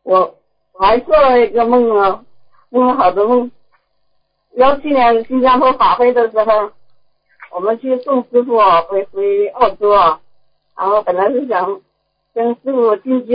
我还做了一个梦啊，梦了好多梦。17年新加坡法会的时候，我们去送师傅回澳洲啊，然后本来是想跟师傅近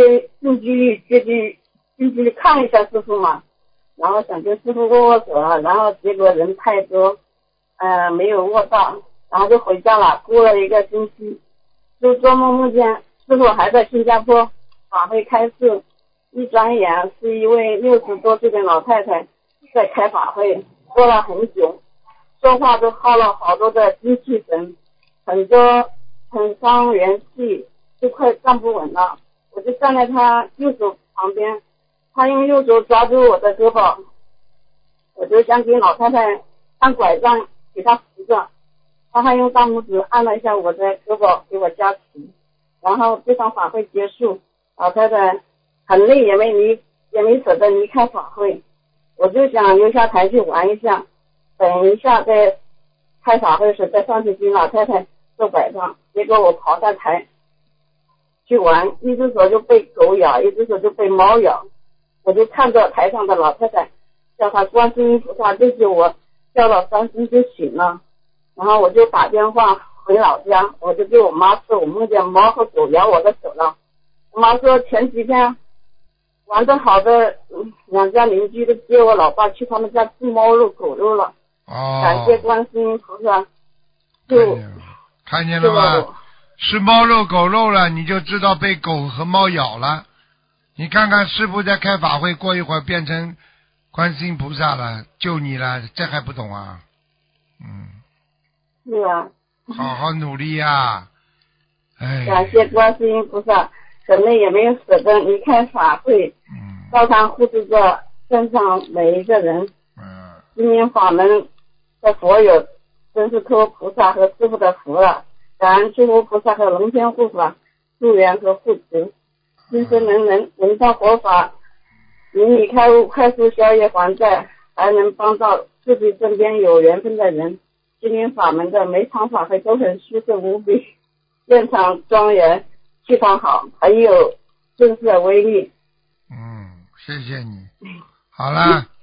距离看一下师傅嘛，然后想跟师傅握手啊，然后结果人太多，没有握到，然后就回家了。过了一个星期，就做梦梦见师傅还在新加坡法会开示，一转眼是一位60多岁的老太太在开法会，说了很久，说话都耗了好多的精气神，很伤元气，就快站不稳了。我就站在他右手旁边，他用右手抓住我的胳膊，我就想给老太太按拐杖给她扶着，他还用大拇指按了一下我的胳膊给我加持。然后这场法会结束，老太太很累也没舍得离开法会，我就想留下台去玩一下，等一下再开法会时再上去给老太太做拐杖。结果我跑下台去玩，一只手就被狗咬，一只手就被猫咬，我就看着台上的老太太叫她观世音菩萨救救我，叫了3声就醒了。然后我就打电话回老家，我就给我妈说我梦见猫和狗咬我的手了。我妈说前几天玩得好的2家邻居都接我老爸去他们家吃猫肉狗肉了。感谢观世音菩萨， 看见了吗？吃猫肉狗肉了，你就知道被狗和猫咬了。你看看师父在开法会，过一会儿变成观世音菩萨了，救你了，这还不懂啊？ 是啊， 好好努力啊！ 感谢观世音菩萨，可能也没有舍得离开法会，照常护持着身上每一个人。今年法门的佛友真是托菩萨和师父的福了，感恩诸佛菩萨和龙天护法助缘和护持，今生能闻到佛法，引你开悟，快速消业还债，还能帮到自己身边有缘分的人。今年法门的每场法会都很殊胜无比，现场庄严，气场好，很有震慑威力。 谢谢你。好了，